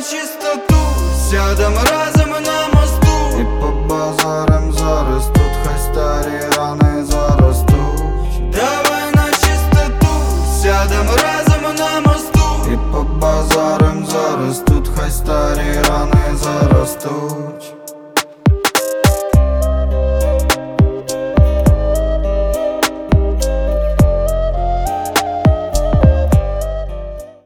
на чистоту, сядем разом на мосту і по базарам